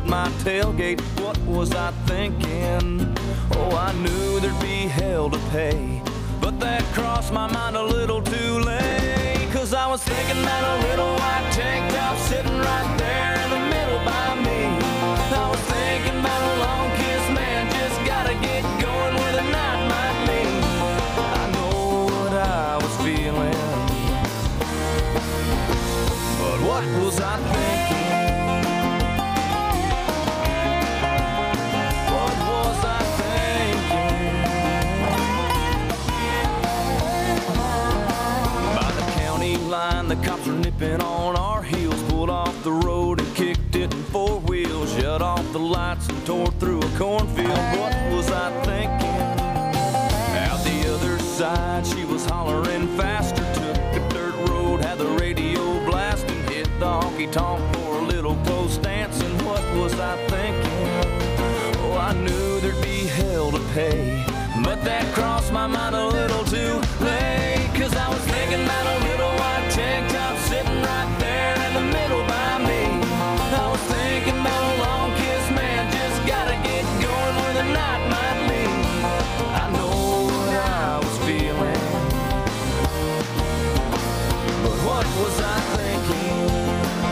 my tailgate. What was I thinking? Oh, I knew there'd be hell to pay, but that crossed my mind a little too late. Cause I was thinking about a little white tank top sitting right there in the middle by me. I was thinking about a long kiss, man, just gotta get going where the night might lead. I know what I was feeling, but what was I thinking? What was I thinking? By the county line, the cops were nipping on our heels, pulled off the road and kicked it in four wheels, shut off the lights and tore through a cornfield. What was I thinking? Out the other side, she was hollering faster, took a dirt road, had the radio blasting, hit the honky-tonk for a little close dancing. What was I thinking? Oh, I knew there'd be hell to pay, but that crossed my mind a little too late. Cause I was thinking about a little white tank top sitting right there in the middle by me. I was thinking about a long kiss, man, just gotta get going where the night might lead. I know what I was feeling, but what was I thinking?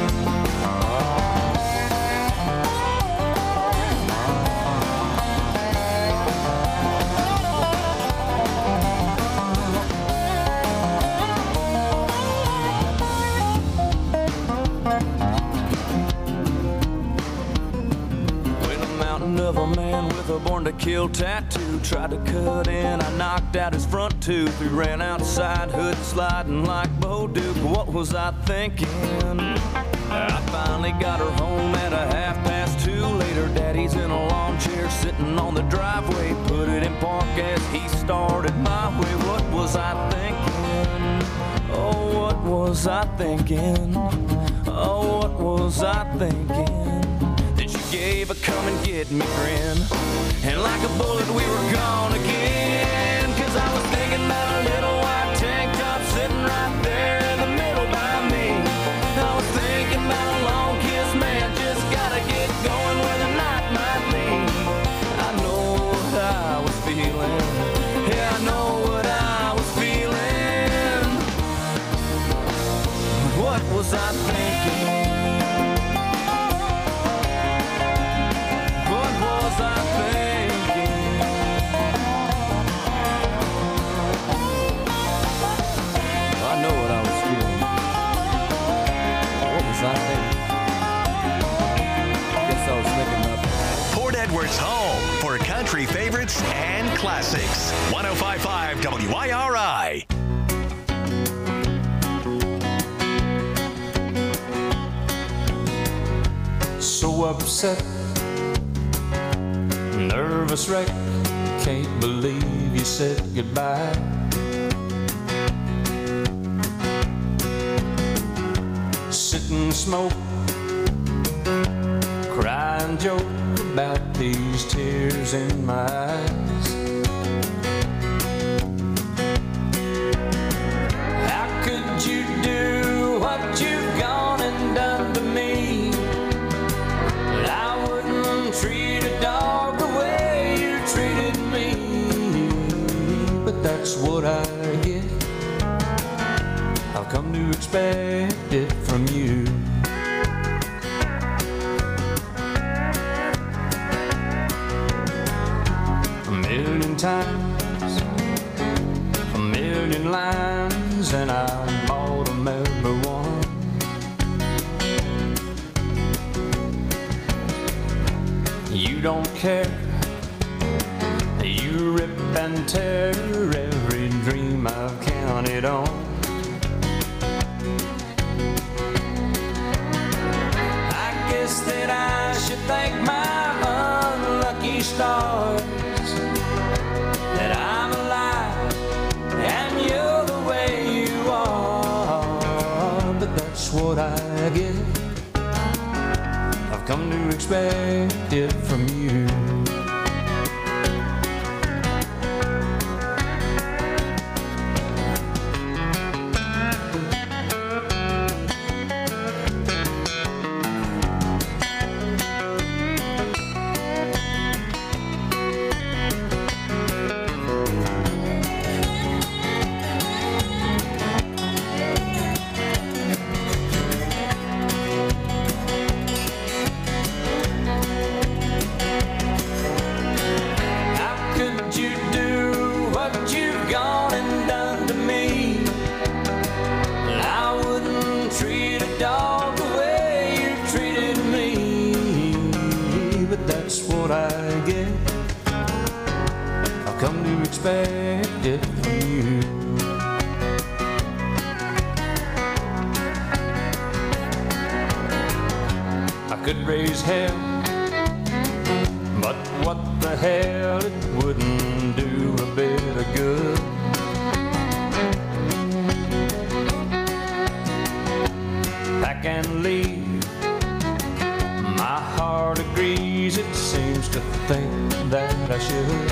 Of a man with a born to kill tattoo tried to cut in, I knocked out his front tooth. We ran outside, hood sliding like Bo Duke. What was I thinking? I finally got her home at 2:30. Later, daddy's in a lawn chair sitting on the driveway, put it in park as he started my way. What was I thinking? Oh, what was I thinking? Oh, what was I thinking? Gave a come and get me grin, and like a bullet we were gone again. Cause I was thinking about a little white tank top sitting right there in the middle by me. I was thinking about a long kiss, man, just gotta get going where the night might lead. I know what I was feeling, yeah, I know what I was feeling. What was I thinking? Port Edwards' home for country favorites and classics. 105.5 WIRI. So upset, nervous wreck, can't believe you said goodbye. Sit and smoke, cry and joke about these tears in my eyes. How could you do what you've gone and done to me? That I wouldn't treat a dog the way you treated me. But that's what I get, I've come to expect it from you. Times, a million lines, and I bought them every one. You don't care, you rip and tear every dream I've counted on. I guess that I should thank my unlucky stars that I'm alive and you're the way you are. But that's what I get, I've come to expect it from you. that's what I get. I've come to expect it from you. I could raise hell, but what the hell, it wouldn't do a bit of good. Pack and leave, my heart agrees, it seems to think that I should.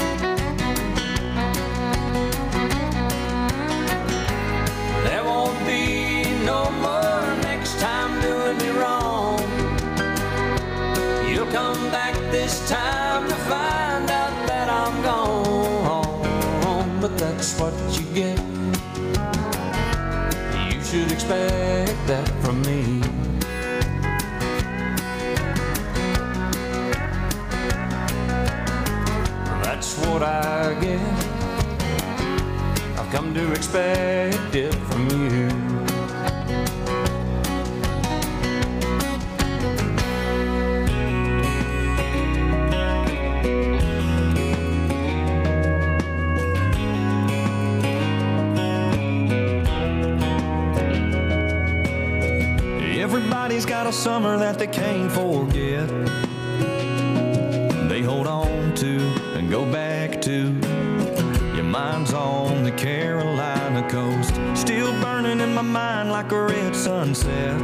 There won't be no more next time doing me wrong. You'll come back this time to find out that I'm gone. But that's what you get. You should expect that from me. That's what I get. I've come to expect it from you. Everybody's got a summer that they can't forget. They hold on to and go back to. Your mind's on the Carolina coast, still burning in my mind like a red sunset.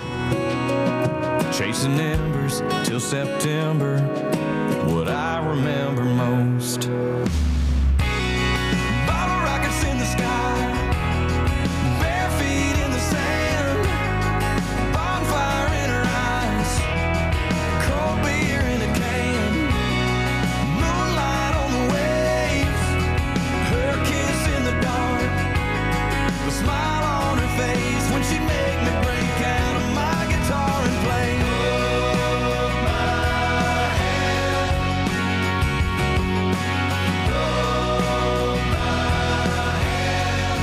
Chasing embers till September, what I remember most. Bottle rockets in the sky, bare feet in the sand, bonfire in her eyes, cold beer in a can, moonlight on the waves, her kiss in the dark, the smile on her face when she made me break out of my guitar and play. Hold my hand, hold my hand.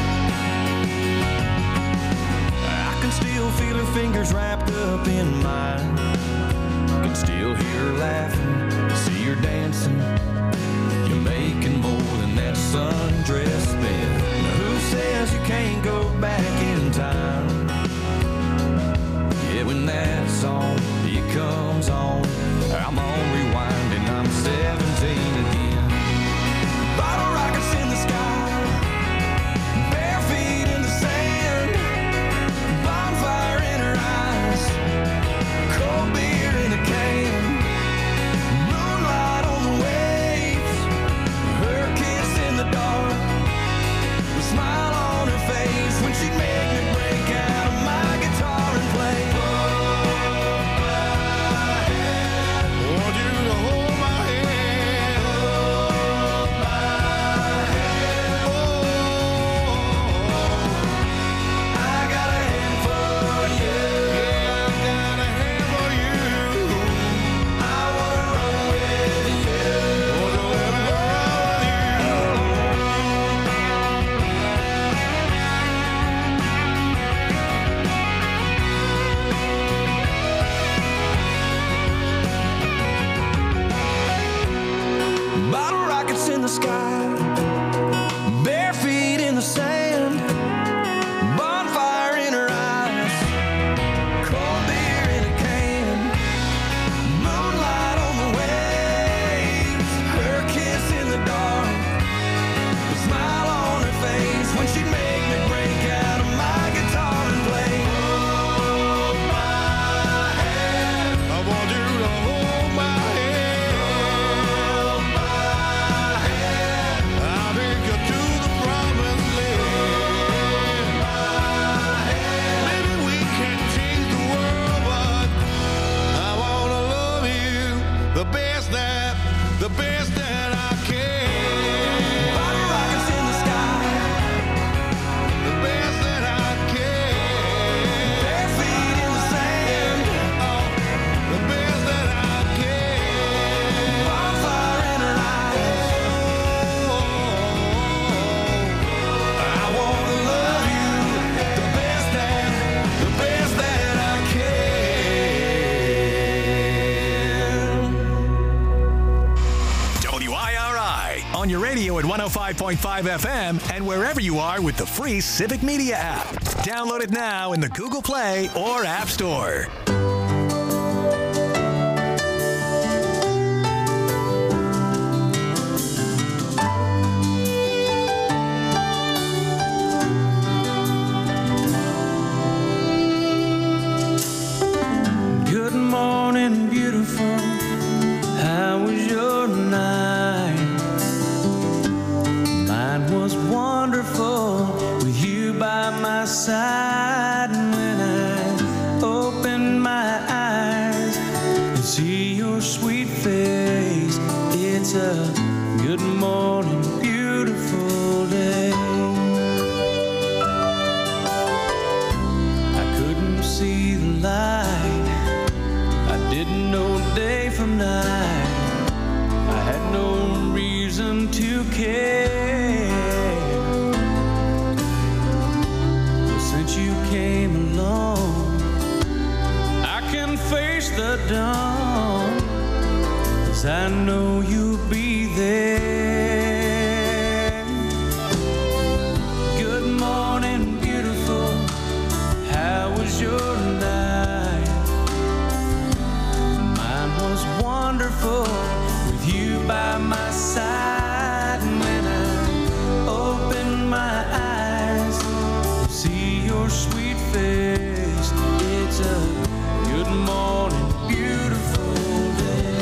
I can still feel her fingers wrapped up in mine. Can still hear her laughing, see her dancing. You're making more than that sundress spent. Now who says you can't go back in time? Yeah, when that song, it comes on, I'm on rewind and I'm 17 again. Bottle rockets in the sky, bare feet in the sand, bonfire in her eyes, cold beer in a can, on your radio at 105.5 FM and wherever you are with the free Civic Media app. Download it now in the Google Play or App Store. Good morning, beautiful. How was your night? Mine was wonderful with you by my side. And when I open my eyes and see your sweet face, it's a good morning, beautiful day. I couldn't see the light, I didn't know day from night, I had no reason to care. But since you came along, I can face the dawn, 'cause I know you'll be there. Good morning, beautiful. How was your night? Mine was wonderful with you by my side. And when I open my eyes, see your sweet face, it's a good morning, beautiful day.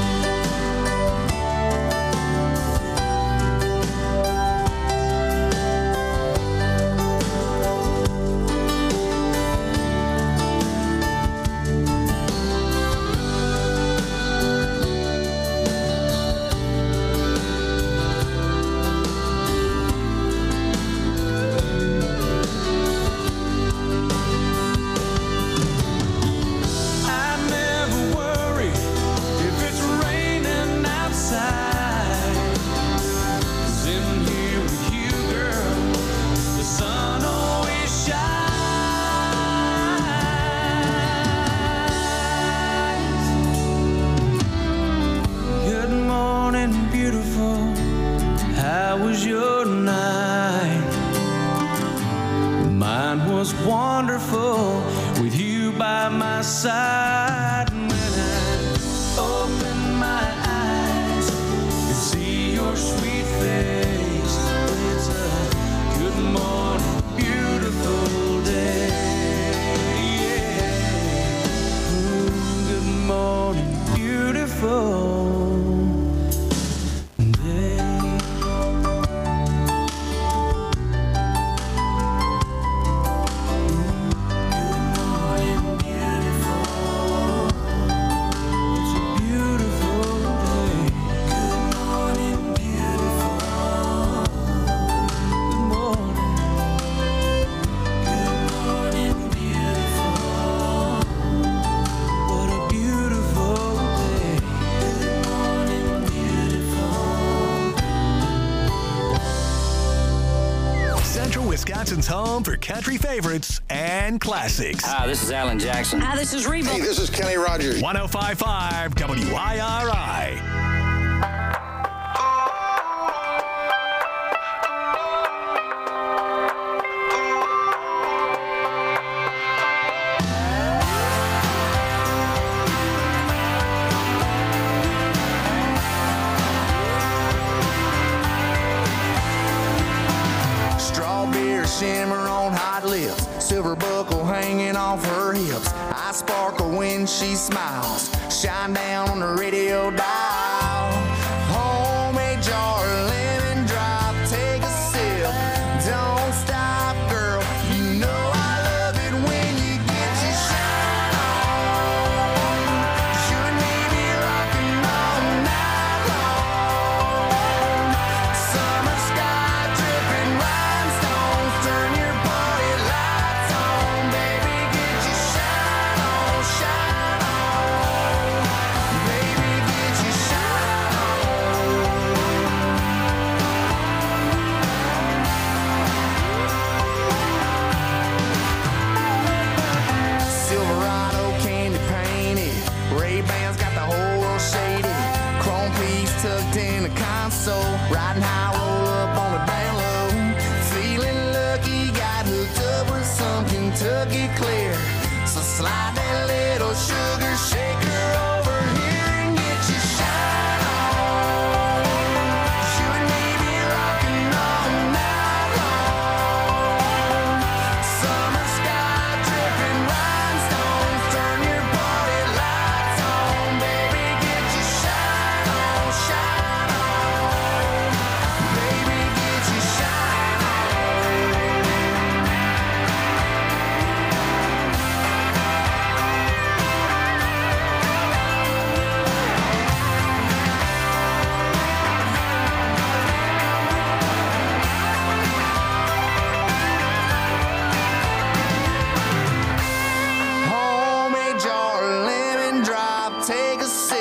Wonderful with you by my side. And when I open my eyes and see your sweet face, it's a good morning, beautiful day. Yeah. Ooh, good morning, beautiful. Wisconsin's home for country favorites and classics. Hi, this is Alan Jackson. Hi, this is Reba. Hey, this is Kenny Rogers. 105.5 WIRI. Shimmer on hot lips, silver buckle hanging off her hips. I sparkle when she smiles, shine down on the radio dial. Homemade jar, lemon drop, take a sip. Don't stop, girl, you know I love it when you get your shine on. You and me be rocking all night long. Summer sky dripping rhinestones, turn your party lights on, baby, get your shine on, baby, get your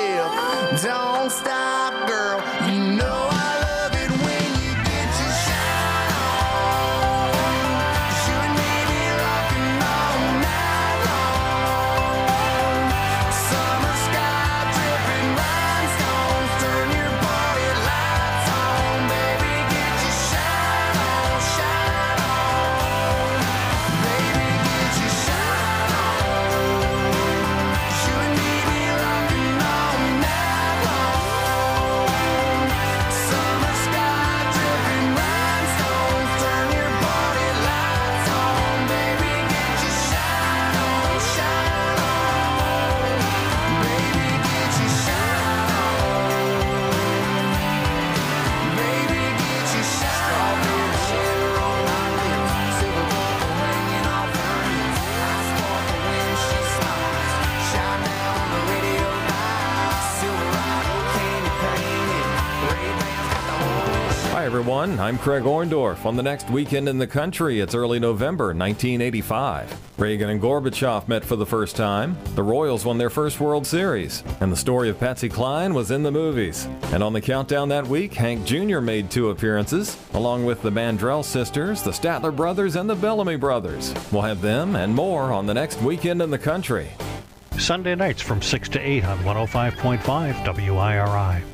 live. Don't stop, girl. You know I love it when you get your shine on. 'Cause you and me be rocking all night long. Summer sky dripping rhinestones, turn your party lights on. Baby, get your shine on, shine on. Baby, get your shine on. 'Cause you and me be rocking all night long. Summer sky dripping rhinestones, turn your party lights on. Baby, get your shine on, shine on. Baby, get your shine on. Baby, get your shine on. Strawberry sugar on my lips, silver buckle hanging off her hips. I sparkle when she smiles, shine down on the radio dial. Silverado candy painted, Ray-Bans got the whole Hi, everyone. I'm Craig Orndorff. On the next weekend in the country, it's early November 1985. Reagan and Gorbachev met for the first time. The Royals won their first World Series. And the story of Patsy Cline was in the movies. And on the countdown that week, Hank Jr. made 2 appearances, along with the Mandrell sisters, the Statler brothers, and the Bellamy brothers. We'll have them and more on the next weekend in the country. Sunday nights from 6 to 8 on 105.5 WIRI.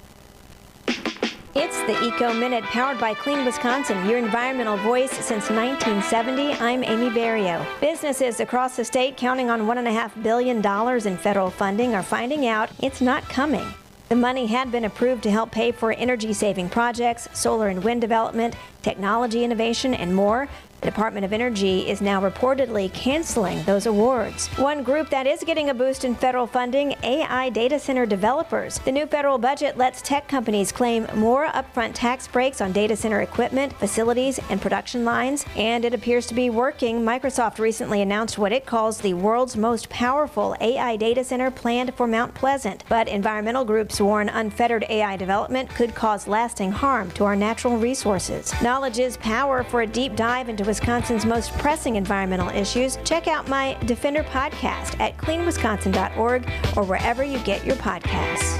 It's the Eco Minute, powered by Clean Wisconsin, your environmental voice since 1970. I'm Amy Barrio. Businesses across the state counting on $1.5 billion in federal funding are finding out it's not coming. The money had been approved to help pay for energy-saving projects, solar and wind development, technology innovation, and more. The Department of Energy is now reportedly canceling those awards. One group that is getting a boost in federal funding, AI data center developers. The new federal budget lets tech companies claim more upfront tax breaks on data center equipment, facilities, and production lines, and it appears to be working. Microsoft recently announced what it calls the world's most powerful AI data center planned for Mount Pleasant. But environmental groups warn unfettered AI development could cause lasting harm to our natural resources. Knowledge is power. For a deep dive into Wisconsin's most pressing environmental issues, check out my Defender podcast at cleanwisconsin.org or wherever you get your podcasts.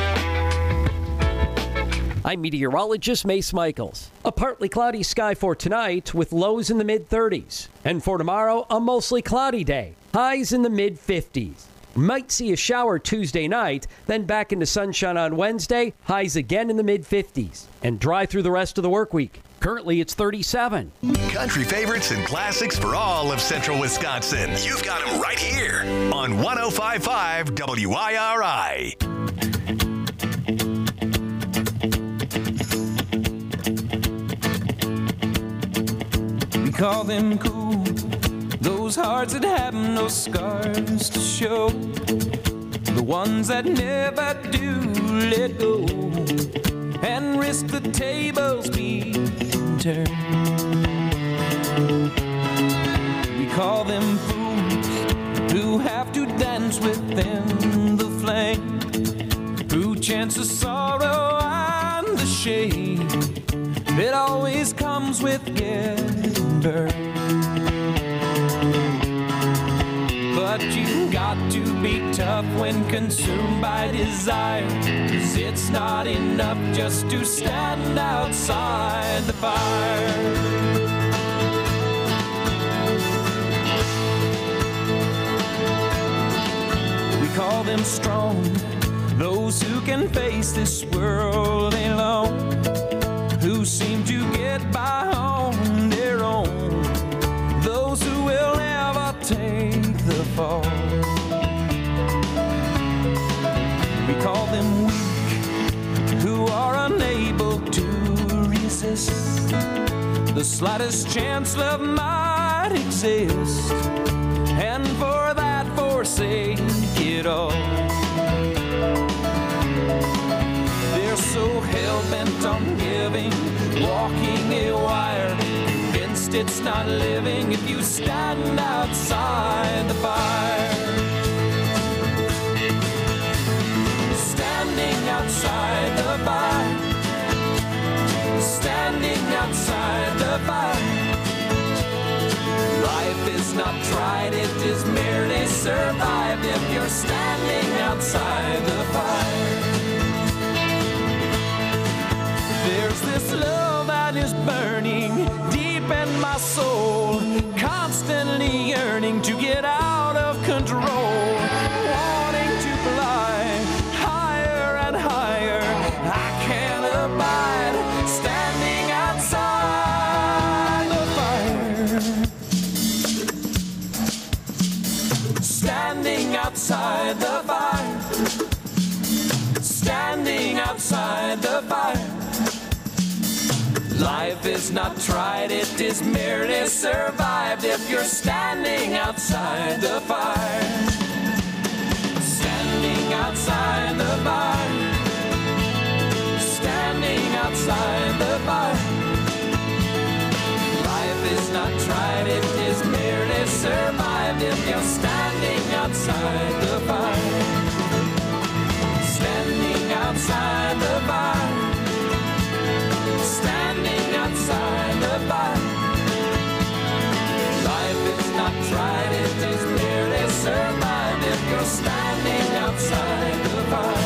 I'm meteorologist Mace Michaels. A partly cloudy sky for tonight with lows in the mid-30s. And for tomorrow, a mostly cloudy day. Highs in the mid-50s. Might see a shower Tuesday night, then back into sunshine on Wednesday, highs again in the mid-50s. And dry through the rest of the work week. Currently, it's 37. Country favorites and classics for all of Central Wisconsin. You've got them right here on 105.5 WIRI. We call them cool, those hearts that have no scars to show, the ones that never do let go and risk the tables being turned. We call them fools who have to dance within the flame, who chance the sorrow and the shame that always comes with getting burned. But you got to be tough when consumed by desire, 'cause it's not enough just to stand outside the fire. We call them strong, those who can face this world alone, who seem to get by on their own, those who will never take the fall. We call them weak, who are unable to resist the slightest chance love might exist, and for that forsake it all. They're so hell-bent on giving, walking a wire, convinced it's not living if you stand outside the fire. Standing outside the fire, standing outside the fire. Life is not tried, it is merely survived if you're standing outside the fire. my soul, constantly yearning to get out of control, wanting to fly higher and higher. I can't abide standing outside the fire. Standing outside the fire. Standing outside the fire. Life is not tried, it is merely survived if you're standing outside the fire. Standing outside the fire. Standing outside the fire. Life is not tried, it is merely survived if you're standing outside the fire. Standing outside the fire. Standing outside the fire. Life is not tried, it is merely survived if you're standing outside the fire.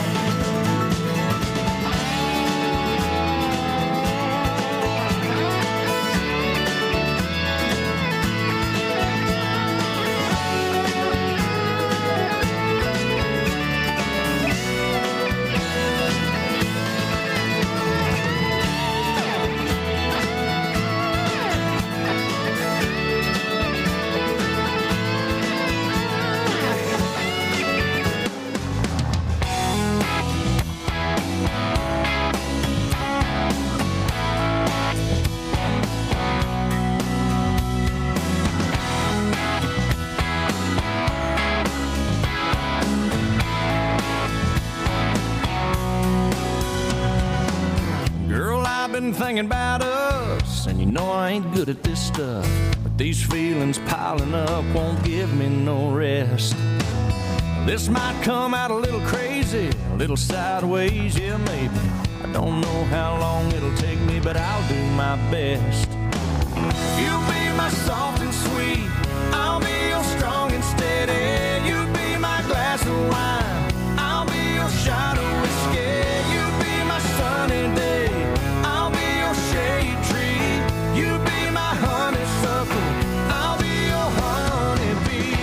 Thinking about us, and you know I ain't good at this stuff, but these feelings piling up won't give me no rest. This might come out a little crazy, a little sideways, yeah maybe. I don't know how long it'll take me, but I'll do my best. You'll be my soft and sweet, I'll be your strong and steady. You'll be my glass of wine, I'll be your shot of whiskey. You'll be my sunny day, shade tree. You be my honeysuckle, I'll be your honeybee.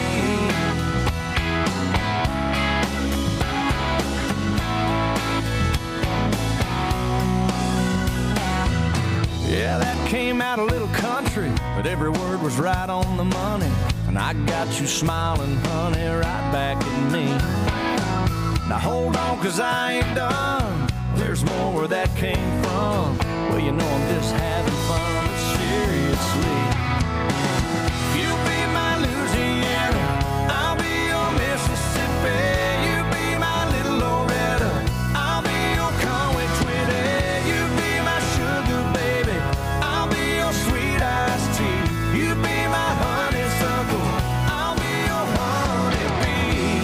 Yeah, that came out a little country, but every word was right on the money. And I got you smiling, honey, right back at me. Now hold on, 'cause I ain't done. There's more where that came from. Well, you know I'm just having fun, but seriously. You be my Louisiana, I'll be your Mississippi. You be my little Loretta, I'll be your Conway Twitty. You be my sugar baby, I'll be your sweet iced tea. You be my honeysuckle, I'll be your honeybee.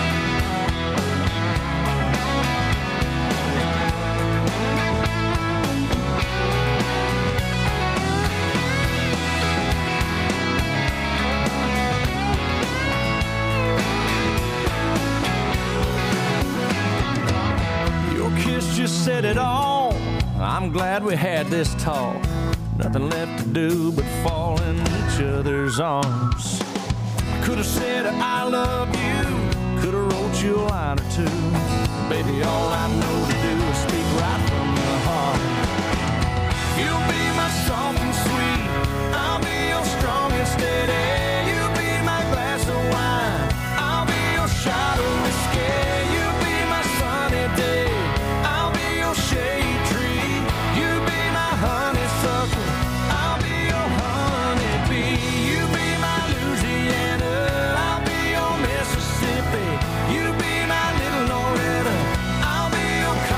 Just said it all. I'm glad we had this talk. Nothing left to do but fall in each other's arms. Could have said I love you, could have wrote you a line or two. Baby, all I know to do is speak right from the heart. You'll be my soft and sweet, I'll be your strong and steady. You'll be my glass of wine, I'll be your shot of whiskey. You'll be my sunny day, shade tree. You be my honeysuckle, I'll be your honeybee. You be my Louisiana, I'll be your Mississippi. You be my little Loretta, I'll be your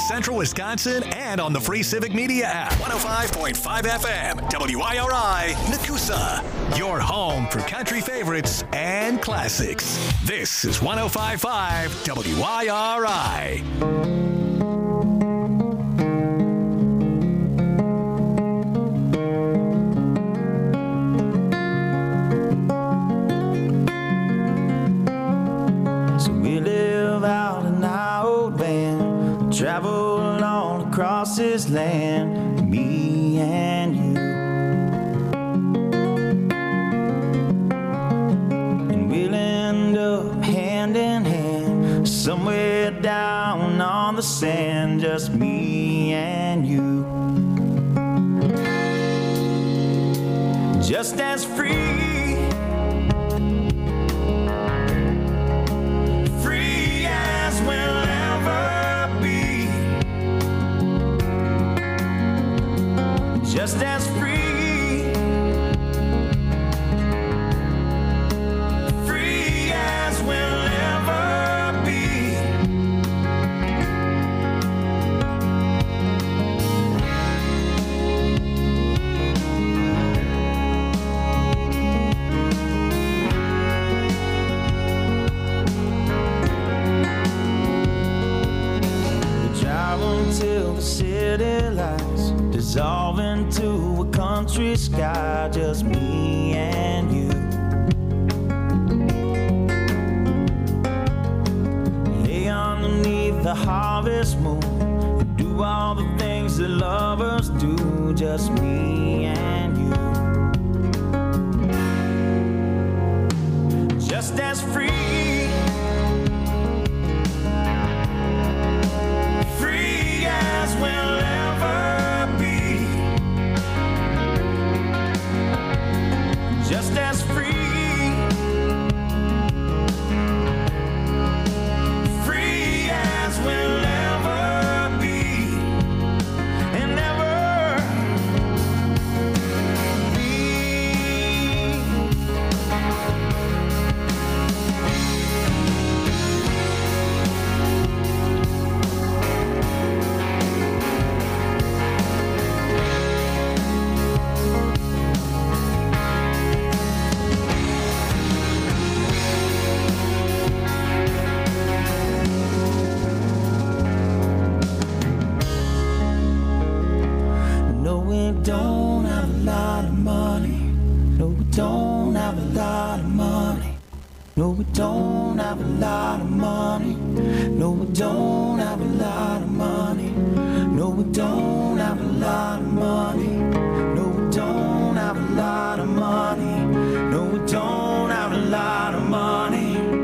Central Wisconsin and on the free Civic Media app. 105.5 FM, WIRI, Nakusa. Your home for country favorites and classics. This is 105.5 WIRI. Travel all across this land, me and you. And we'll end up hand in hand, somewhere down on the sand, just me and you. Just as free. Just as free, free as we'll ever be. We drive until the city lights dissolve into a country sky, just me and you. Lay underneath the harvest moon and do all the things that lovers do, just me and you. Just as free. Free as we'll ever be. Just as free, free as we'll ever be, and ever be. Don't have a lot of money. No, we don't have a lot of money. No, we don't have a lot of money. No, we don't have a lot of money. No, we don't have a lot of money. No, we don't have a lot of money. No, we don't have a lot of money.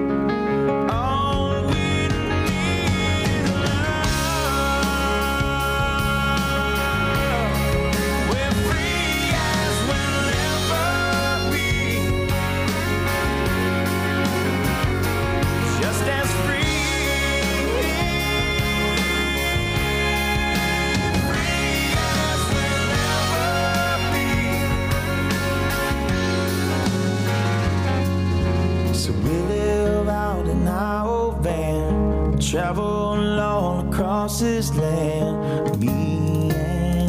Travel all across this land, me and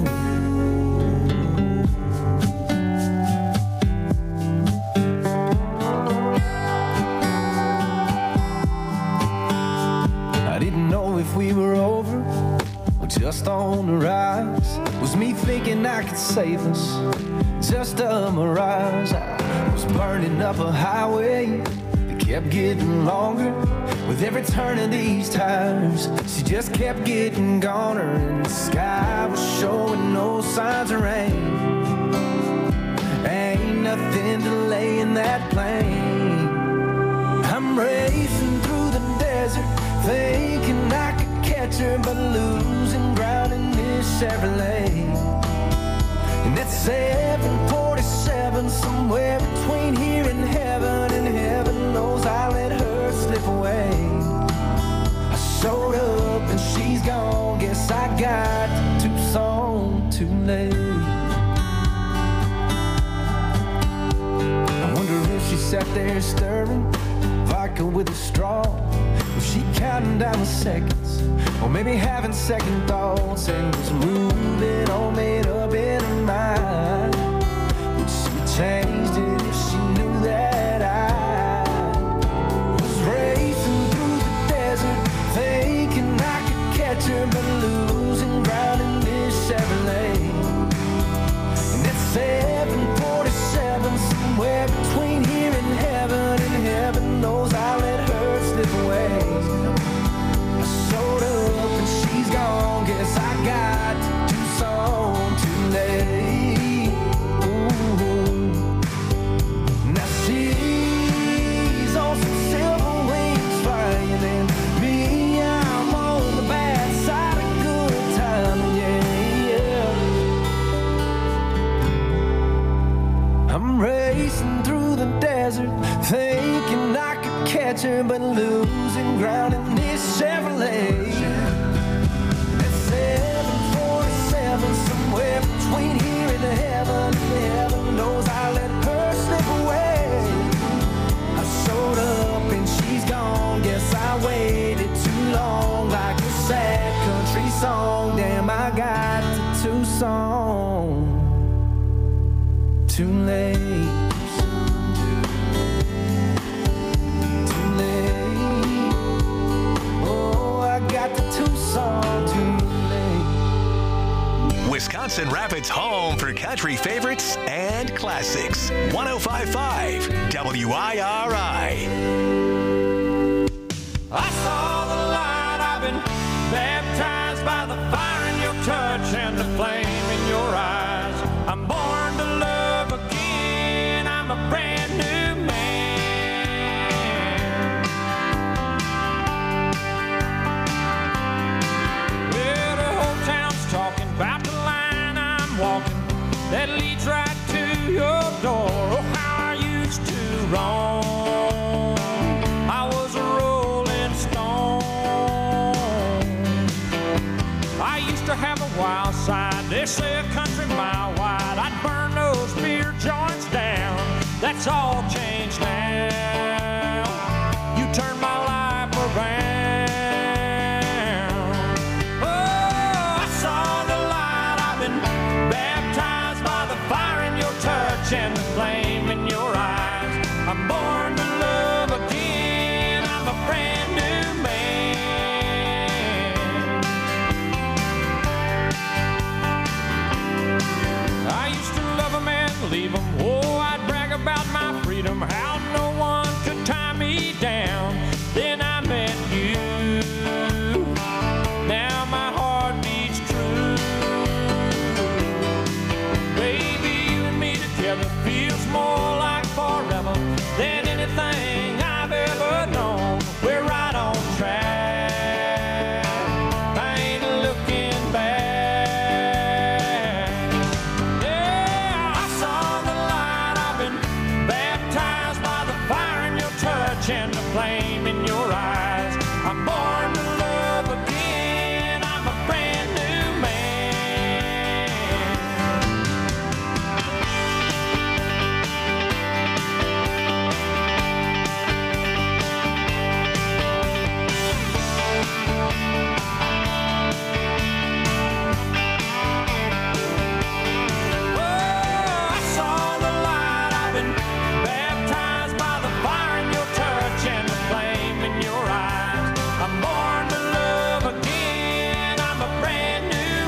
I didn't know if we were over or just on the rise. Was me thinking I could save us, just a mirage. I was burning up a highway that kept getting longer. With every turn of these tires, she just kept getting goner, and the sky was showing no signs of rain. Ain't nothing delaying that plane. I'm racing through the desert, thinking I could catch her, but losing ground in this Chevrolet. And that's 747, somewhere between here and heaven knows I let her slip away. I showed up and she's gone, guess I got to Tucson too late. I wonder if she sat there stirring vodka with a straw, Was she counting down the seconds, or maybe having second thoughts, and was moving all made up in her mind? Would she have changed it if she knew that I was racing through the desert, thinking I could catch her, but losing ground in this Chevrolet? And at 747, somewhere between here and heaven knows I let her slip away. I showed up and she's gone, guess I got to do some too late. Ooh. Now she's on some silver wings flying, and me, I'm on the bad side of good time, yeah. I'm racing through the desert, thinking I could catch her, but losing ground in this Chevrolet. At 747, somewhere between here and heaven knows I let her slip away. I showed up and she's gone, guess I waited too long, like a sad country song. Damn, I got to Tucson too late. Wisconsin Rapids' home for country favorites and classics. 105.5 WIRI. I saw the light, I've been baptized by the fire in your touch and the flame in your eyes. I'm born to love again, I'm a brand new man. Well, the whole town's talking about the line I'm walking that leads right to your door. Oh, how I used to roam, I was a rolling stone. I used to have a wild side, they say a country mile wide. I'd burn those beer joints down, that's all changed now. You turned my life around. Oh, I saw the light, I've been baptized by the fire in your touch and the flame in your eyes. I'm born to love again, I'm a brand new man. I used to love a man, leave him. Oh, I'd brag about my freedom, how no one could tie me down. Then I met you, now my heart beats true. Baby, you and me together feels more like forever than anything I've ever known. We're right on track, I ain't looking back. Yeah, I saw the light, I've been baptized by the fire in your touch and the flame in your eyes. I'm born to love again, I'm a brand new man. Oh, I saw the light, I've been baptized by the fire in your touch and the flame in your eyes. I'm born to love again, I'm a brand new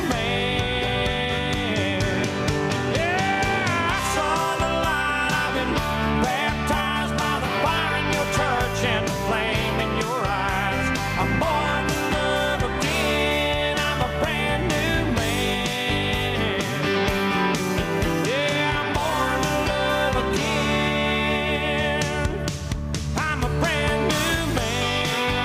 man. Yeah, I saw the light, I've been baptized by the fire in your touch and the flame in your eyes. I'm born to love again, I'm a brand new man. Yeah, I'm born to love again, I'm a brand new man.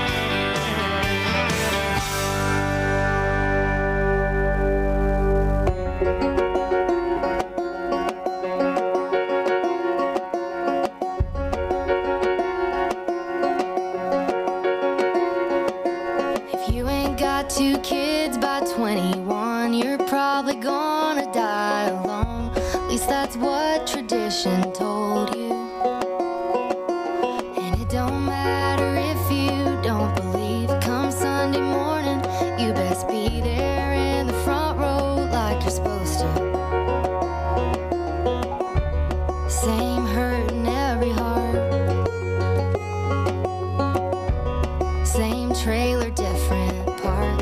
If you ain't got 2 kids by 21, you're probably gonna die alone. At least that's what tradition told you. And it don't matter if you don't believe trailer, different park.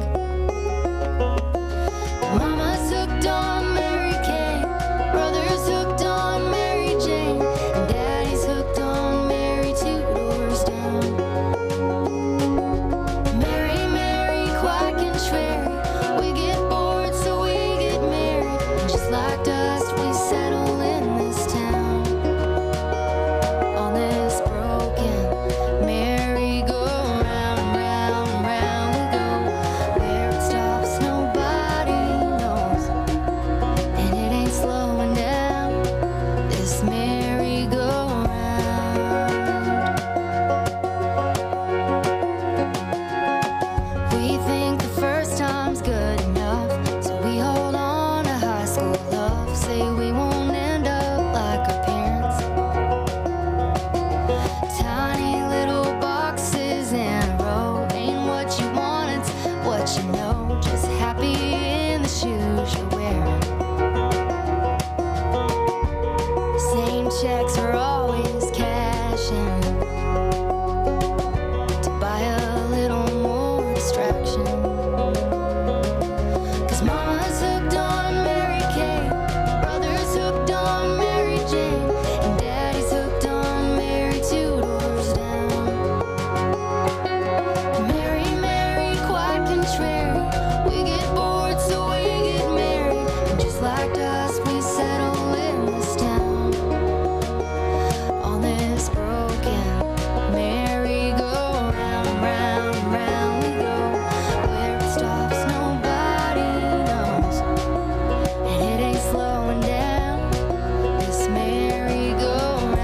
Mama's hooked on Mary Kay, brother's hooked on Mary Jane, and daddy's hooked on Mary 2 doors down. Mary, Mary, quack and Sherry, we get bored so we get married, and just like dust we settle in this town. On this broken merry-go-round, round, round we go. Where it stops nobody knows, and it ain't slowing down, this merry-go-round. We think the first time's good enough, so we hold on to high school love. Say we won't end up like our parents. Tiny little boxes in a row. Ain't what you want, it's what you know. Just happy in the shoes you're wearing. Same checks are always cashing to buy a little more distraction. 'Cause mama's hooked on Mary Kay, brother's hooked on Mary Jane, and daddy's hooked on Mary 2 doors down. Mary, Mary, quack and Sherry, we get bored so we get married, and just like dust we settle in this town. On this broken merry-go-round, round, round we go. Where it stops nobody knows, and it ain't slowing down, this merry-go-round.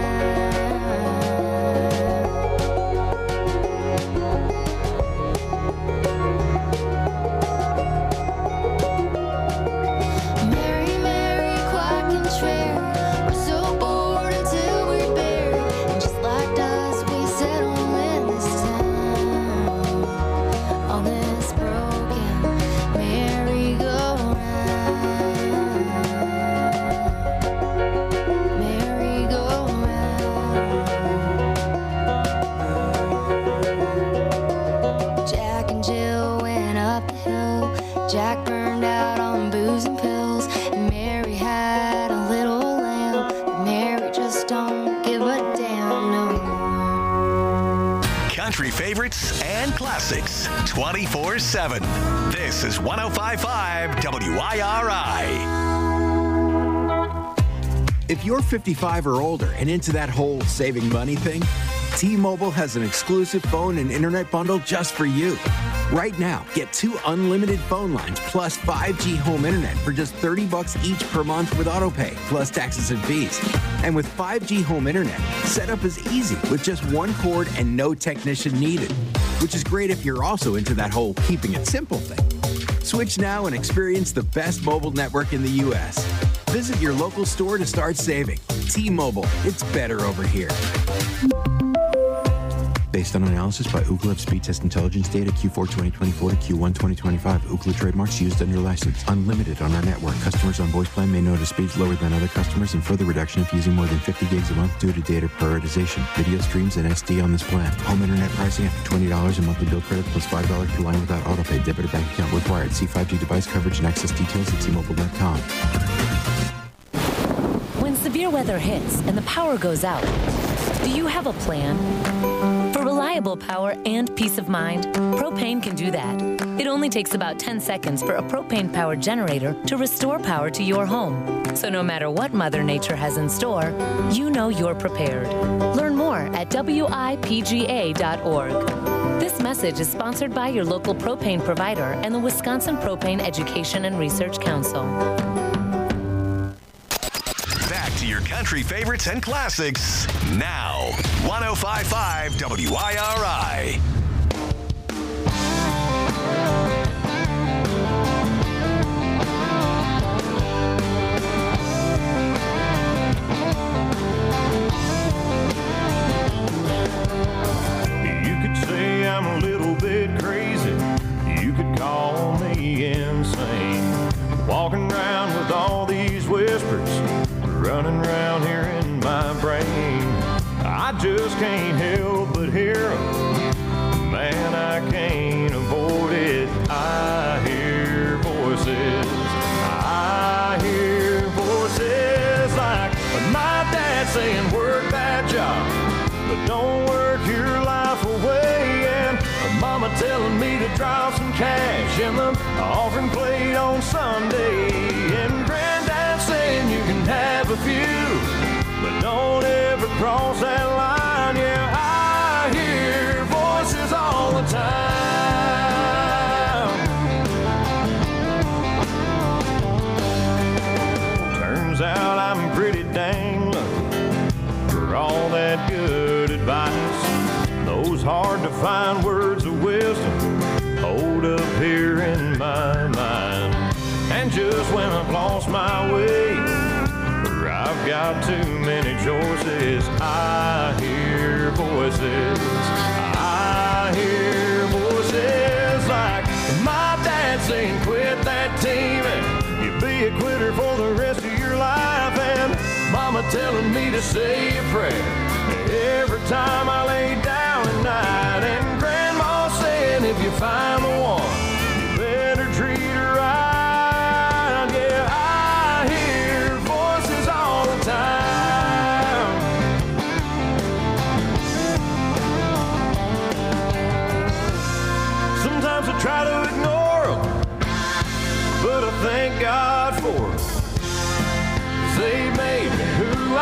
Mary, Mary, quack and Sherry, we're so bored until we're buried, and just like dust we settle in this town. On this broken merry-go-round, merry-go-round. Jack and Jill went up the hill. Jack burned out on booze and pills, and Mary had a little lamb. But Mary just don't give a damn no more. Country favorites and classics 24/7. This is 105.5 WIRI. If you're 55 or older and into that whole saving money thing, T-Mobile has an exclusive phone and internet bundle just for you. Right now, get 2 unlimited phone lines plus 5G home internet for just $30 each per month with autopay, plus taxes and fees. And with 5G home internet, setup is easy with just 1 cord and no technician needed, which is great if you're also into that whole keeping it simple thing. Switch now and experience the best mobile network in the U.S. Visit your local store to start saving. T-Mobile, it's better over here. Based on analysis by Ookla of speed test intelligence data Q4 2024 to Q1 2025. Ookla trademarks used under license. Unlimited on our network. Customers on voice plan may notice speeds lower than other customers and further reduction if using more than 50 gigs a month due to data prioritization. Video streams and SD on this plan. Home internet pricing after $20 and monthly bill credit plus $5 per line without autopay. Debit or bank account required. See 5G device coverage and access details at T-Mobile.com. When severe weather hits and the power goes out, do you have a plan? For reliable power and peace of mind, Propane can do that. It only takes about 10 seconds for a propane-powered generator to restore power to your home. So no matter what Mother Nature has in store, you know you're prepared. Learn more at WIPGA.org. This message is sponsored by your local propane provider and the Wisconsin Propane Education and Research Council. Back to your country favorites and classics now. 105.5 WIRI. You could say I'm a little bit crazy. You could call me insane. Walking around with all these whispers running around here in my brain. I just can't help but hear them telling me to drop some cash in the offering plate on Sunday. And Granddad saying you can have a few, but don't ever cross that line. Yeah, I hear voices all the time. Turns out I'm pretty dang lucky for all that good advice. Those hard to find words of wisdom hold up here in my mind. And just when I've lost my way, or I've got too many choices, I hear voices. I hear voices like my dad saying quit that team and you'll be a quitter for the rest of your life. And Mama telling me to say a prayer every time I lay down at night. And Grandma saying if you find the one, you better treat her right. Yeah, I hear voices all the time. Sometimes I try to ignore them, but I thank God for them. They made me who I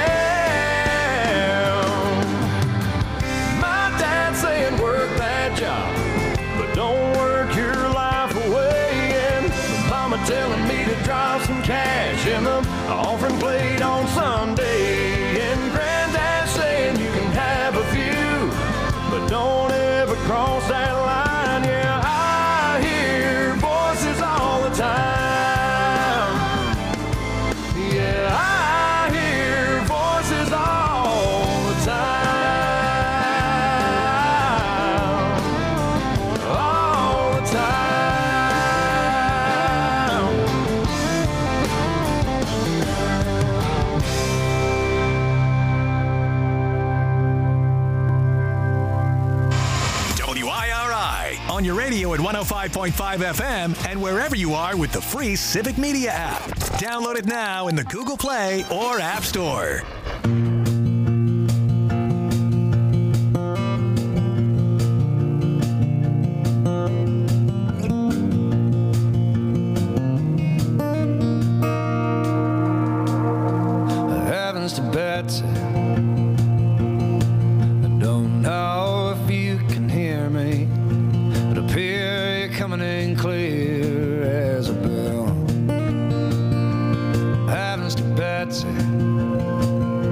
am. My dad saying work that job, but don't work your life away. And Mama telling me to drop some cash in the offering plate on Sunday. And Granddad saying you can have a few, but don't ever cross that line. Yeah, I hear voices all the time. Yeah, I hear voices all the time. All the time. WIRI on your radio at 105.5 FM and wherever you are with the free Civic Media app. Download it now in the Google Play or App Store. Heavens to Betsy, I don't know if you can hear me, but up here you're coming in clear as a bell. Heavens to Betsy,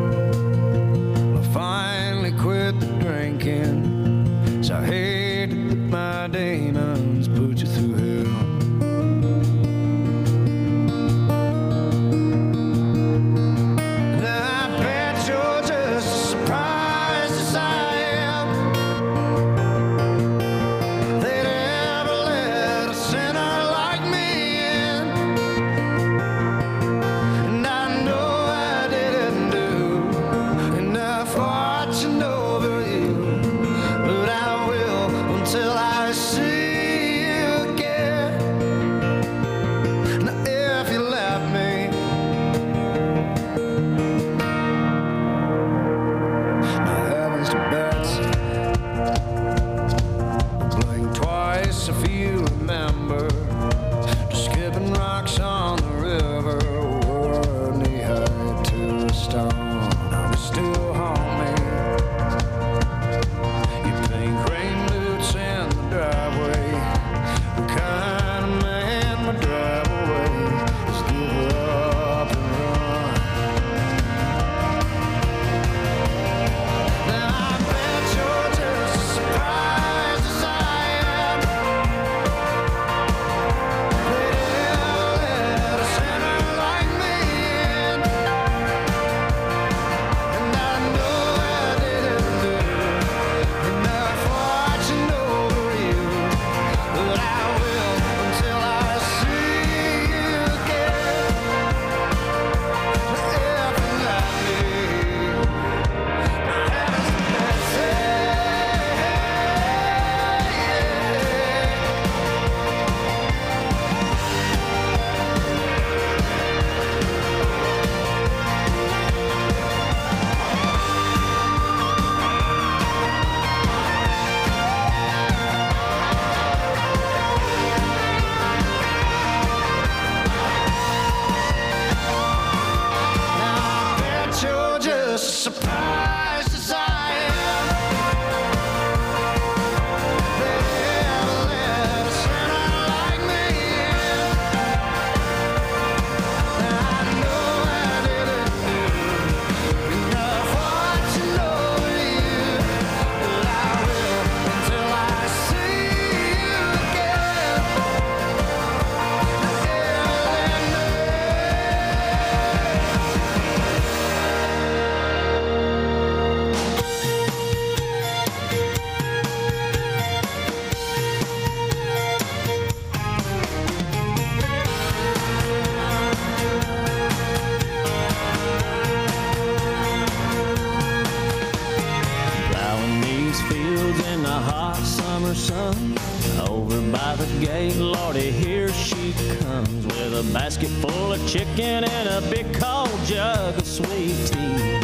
woods in the hot summer sun. Over by the gate, Lordy, here she comes with a basket full of chicken and a big cold jug of sweet tea.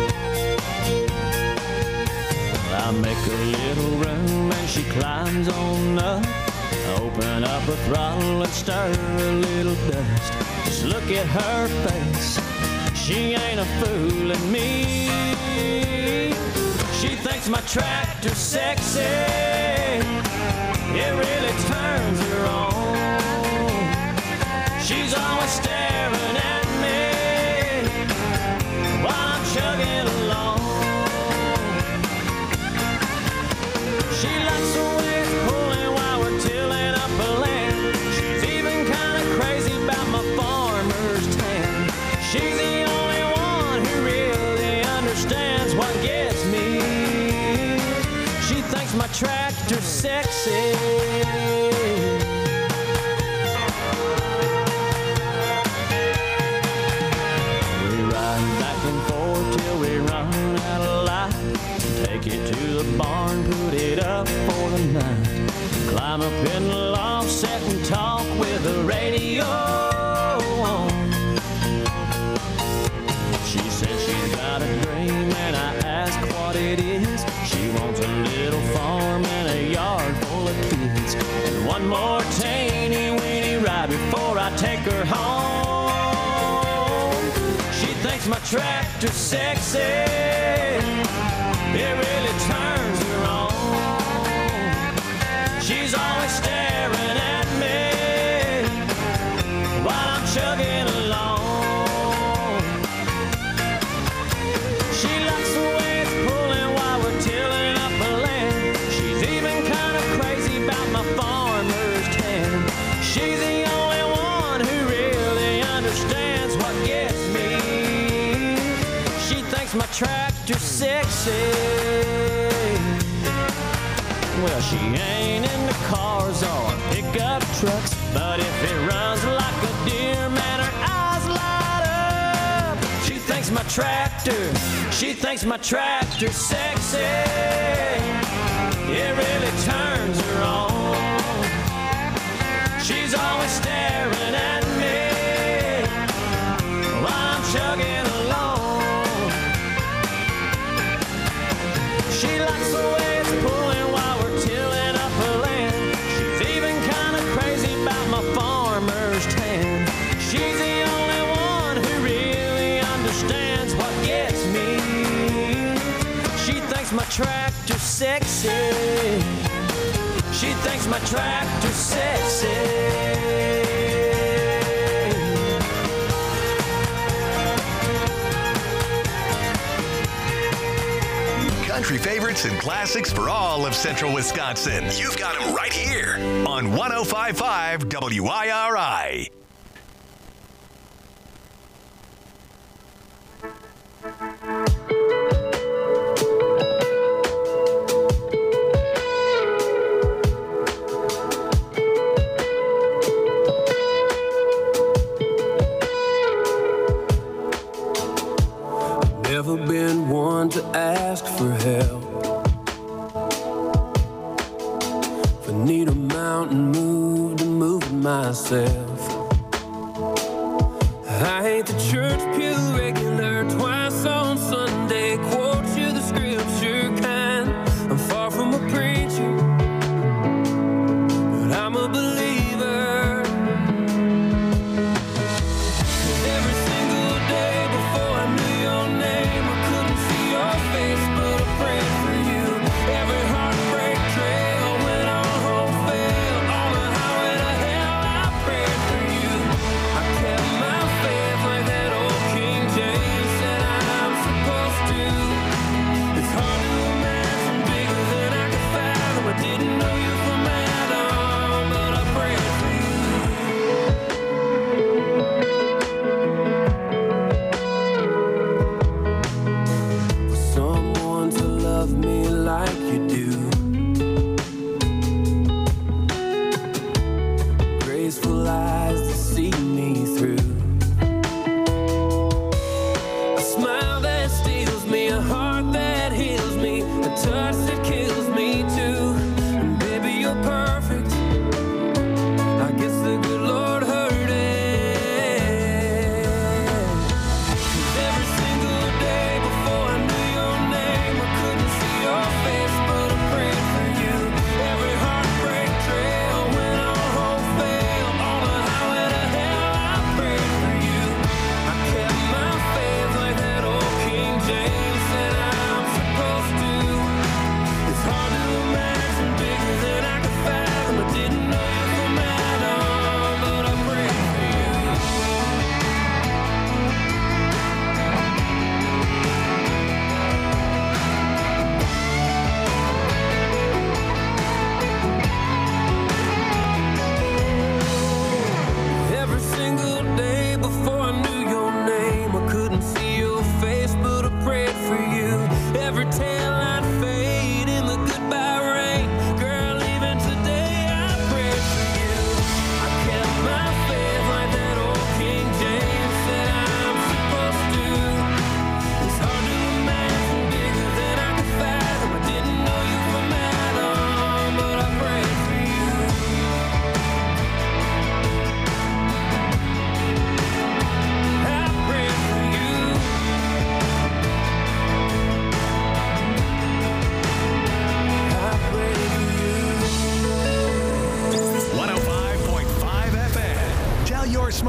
I make a little room and she climbs on up. Open up her throttle and stir a little dust. Just look at her face, she ain't a fooling me. She thinks my tractor's sexy, it really turns her on. She's always staring at me while I'm chugging along. She likes the way it's pulling while we're tilling up a land. She's even kind of crazy about my farmer's tan. She's the only one who really understands what gets me. She thinks my tractor's sexy. We ride back and forth till we run out of light. Take it to the barn, put it up for the night. Climb up in the loft, sit and talk with the radio on. She said she's got a dream and I ask what it is. She wants a little farm and a yard full of kids. And one more teeny weeny ride before I take her home. She thinks my tractor's sexy, it really turns her on. She's always staring at me while I'm chugging along. She likes the way it's pulling while we're tilling up a land. She's even kind of crazy about my farmer's tan. She's the only one who really understands what gets me. She thinks my tractor's sexy. Well, she ain't into cars or pickup trucks, but if it runs like a deer, man, her eyes light up. She thinks my tractor's sexy, it really turns her on. She's always staring at me while I'm chugging along. She likes the way it's pulling while we're tilling up her land. She's even kind of crazy about my farmer's tan. She's the only one who really understands what gets me. She thinks my tractor's sexy. She thinks my tractor's sexy. Country favorites and classics for all of central Wisconsin. You've got them right here on 105.5 WIRI. Never been one to ask for help. If I need a mountain moved, to move it myself. I ain't the church pew regular, twice on Sunday, quote you the scripture kind. I'm far from a preacher, but I'm a believer. Every single day before I knew your name, I couldn't see your face, but I prayed for you. Every heartbreak trail when all hope failed, on the highway to hell I prayed for you. I kept my faith like that old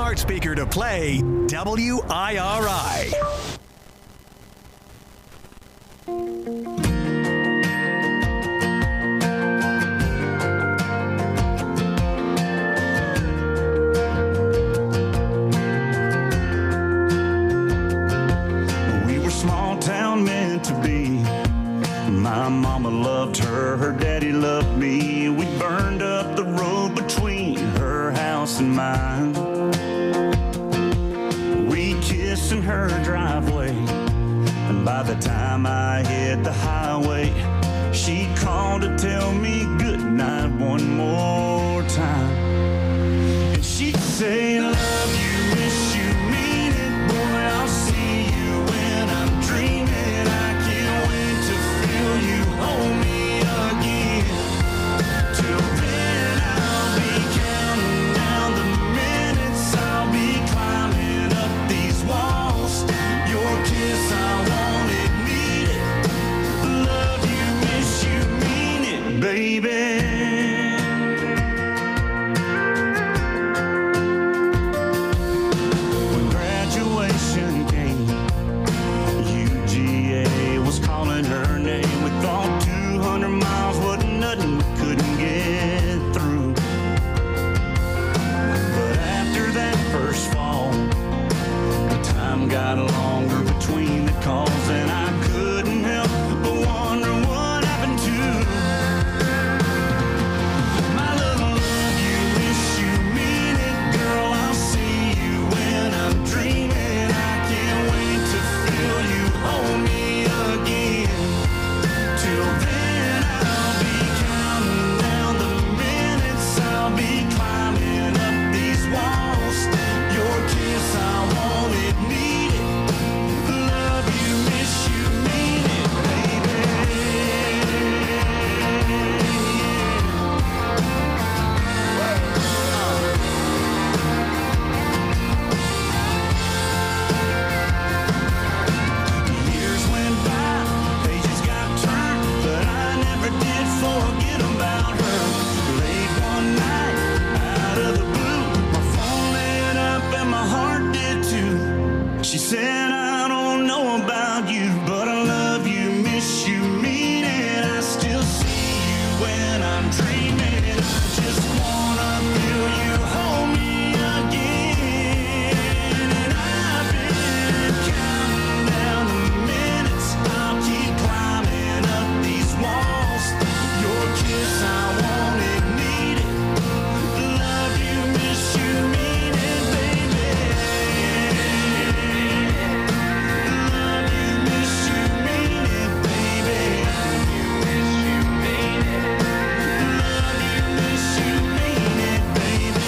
smart speaker to play WIRI. We were small town meant to be. My mama loved her, her daddy loved me. We burned up the road between her house and mine. We kissed in her driveway, and by the time I hit the highway, she called to tell me good night one more time. And she'd say, love you, miss you, mean it, boy, I'll see you when I'm dreaming. I can't wait to feel you hold me again. Till then I'll be counting down the minutes, I'll be climbing up these walls. Your kiss, I want it, need it. Love you, miss you, mean it, baby. When graduation came, UGA was calling her name. We thought 200 miles wasn't nothing we couldn't get through. But after that first fall, the time got longer between the calls, and I couldn't help but wonder what happened to my little love you, miss you, mean it, girl, I'll see you when I'm dreaming. I can't wait to feel you hold me again. Till then I'll be counting down the minutes, I'll be climbing up these walls. Your kiss, I want it, need it. Love you, miss you, mean it, baby. Years went by, pages got turned, but I never did forget about her. Late one night, out of the blue, my phone lit up and my heart did too. She said, I don't know about you, but I love you, miss you, mean it. I still see you when I'm dreaming. I just wanna feel you hold me again. And I've been counting down the minutes, I'll keep climbing up these walls. Your kiss, I want it, need it. Love you, miss you, mean it, baby. Love you, miss you, mean it, baby. Love you, miss you, mean it. Love you, miss you, mean it, baby.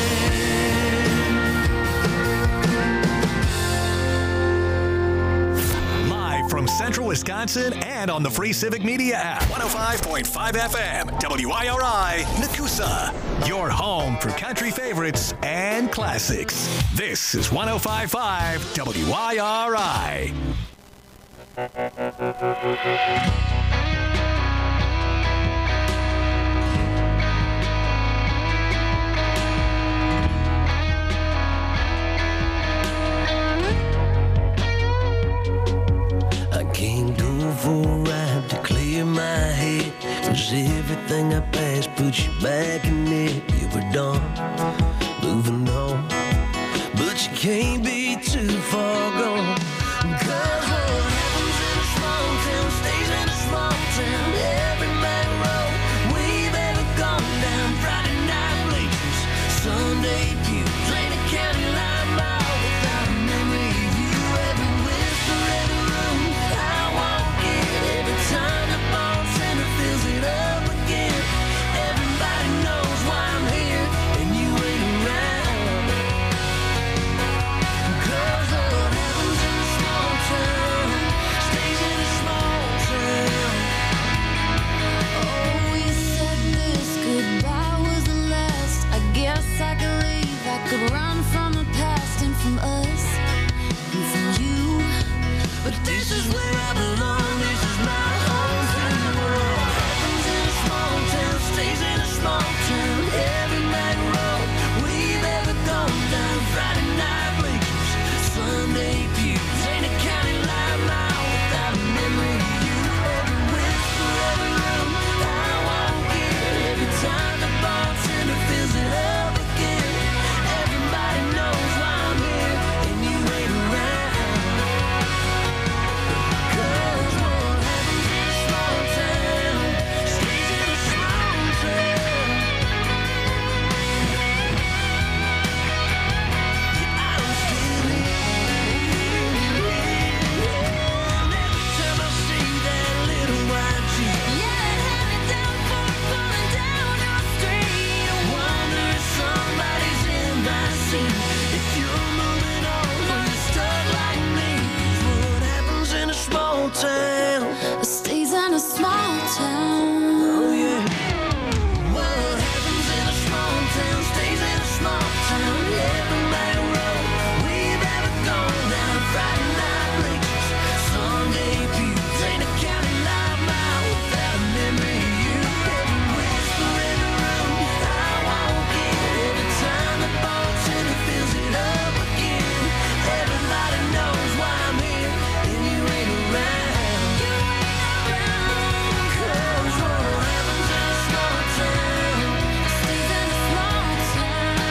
Live from Central Wisconsin and on the free Civic Media app. 105.5 FM, WIRI, Nakusa. Your home for country favorites and classics. This is 105.5 WIRI. I came to for a ride to clear my head. 'Cause everything I passed put you back in it. You were done, moving on, but you can't be too far gone.